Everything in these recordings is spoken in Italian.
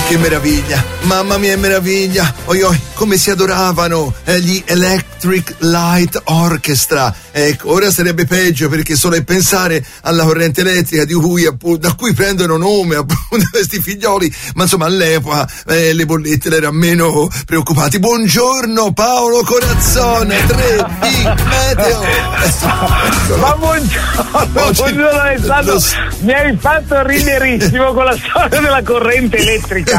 Che meraviglia, mamma mia meraviglia, oi oi, come si adoravano gli Electric Light Orchestra. Ecco, ora sarebbe peggio, perché solo a pensare alla corrente elettrica da cui prendono nome appunto questi figlioli, ma insomma all'epoca le bollette erano meno preoccupati. Buongiorno Paolo Corazzone, 3B Meteo. Ma buongiorno Alessandro, mi hai fatto riderissimo con la storia della corrente elettrica.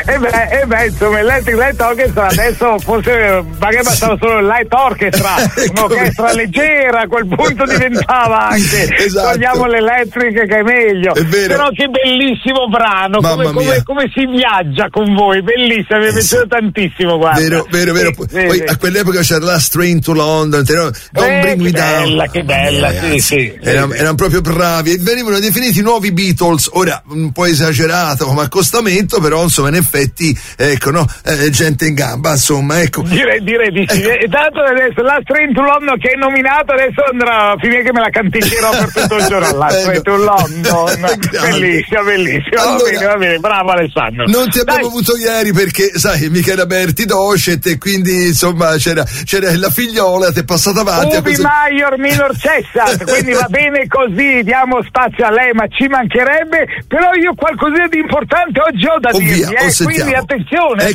Insomma, Electric Light Orchestra adesso forse magari bastava solo il Light Orchestra, un'orchestra leggera, a quel punto diventava anche, esatto. Togliamo l'elettrica che è meglio. È però che bellissimo brano, come si viaggia con voi, bellissimo, mi è piaciuto tantissimo, guarda. Vero. Poi a quell'epoca c'era la Train to London, Don't Bring Me Down. Che bella, sì. Erano proprio bravi e venivano definiti nuovi Beatles, ora un po' esagerato come accostamento, però insomma in effetti ecco, no, gente in gamba, insomma, ecco. Direi di sì. E tanto adesso la Train to London che è nominato adesso andrà a finire che me la canticchierò per tutto il giorno. La Train to London, bellissima. Allora, va bene, bravo Alessandro. Non ti abbiamo avuto ieri perché sai Michela Berti Docet e quindi insomma c'era la figliola, ti è passata avanti. Ubi Maior minor cessat, quindi va bene così, diamo spazio a lei, ma ci mancherebbe, però io qualcosina di importante oggi ho da dirvi, quindi attenzione,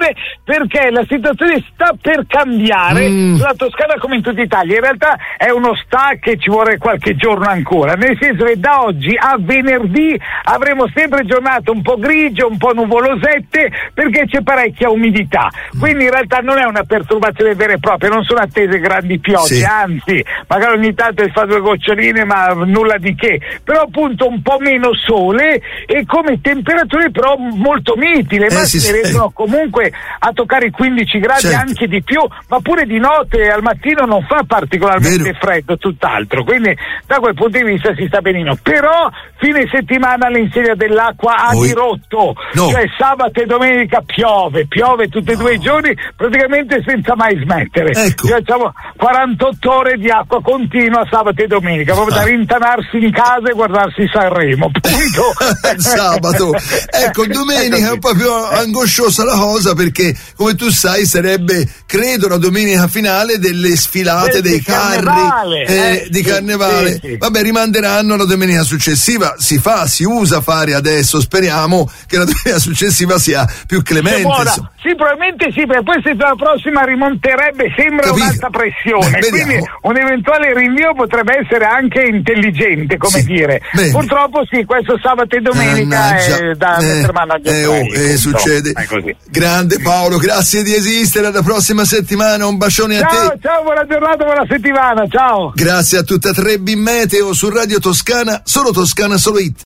perché la situazione sta per cambiare sulla Toscana come in tutta Italia. In realtà è uno sta che ci vuole qualche giorno ancora, nel senso che da oggi a venerdì avremo sempre giornate un po' grigie, un po' nuvolosette, perché c'è parecchia umidità, quindi in realtà non è una perturbazione vera e propria, non sono attese grandi piogge, anzi magari ogni tanto fa 2 goccioline ma nulla di che, però appunto un po' meno sole e come temperature però molto miti, le massime riescono comunque a toccare i 15 gradi, anche di più, ma pure di notte al mattino non fa particolarmente freddo, tutt'altro, quindi da quel punto di vista si sta benino. Però fine settimana all'insegna dell'acqua ha dirotto, cioè sabato e domenica piove tutti e 2 i giorni praticamente senza mai smettere, cioè, facciamo 48 ore di acqua continua sabato e domenica, proprio da rintanarsi in casa e guardarsi Sanremo, punto. Sabato, ecco, domenica è proprio angosciosa la cosa, perché come tu sai sarebbe credo la domenica finale delle sfilate dei carri di carnevale. Vabbè, rimanderanno la domenica successiva, si usa fare adesso, speriamo che la domenica successiva sia più clemente. Sì, probabilmente sì, perché poi settimana prossima rimonterebbe, sembra un'alta pressione, quindi un eventuale rinvio potrebbe essere anche intelligente, come dire. Purtroppo sì, questo sabato e domenica è da mettere mano agli occhiali. Succede. Grande Paolo, grazie di esistere, alla prossima settimana, un bacione a te. Ciao, buona giornata, buona settimana, ciao. Grazie a tutta 3B Meteo su Radio Toscana, solo Toscana, solo Hit.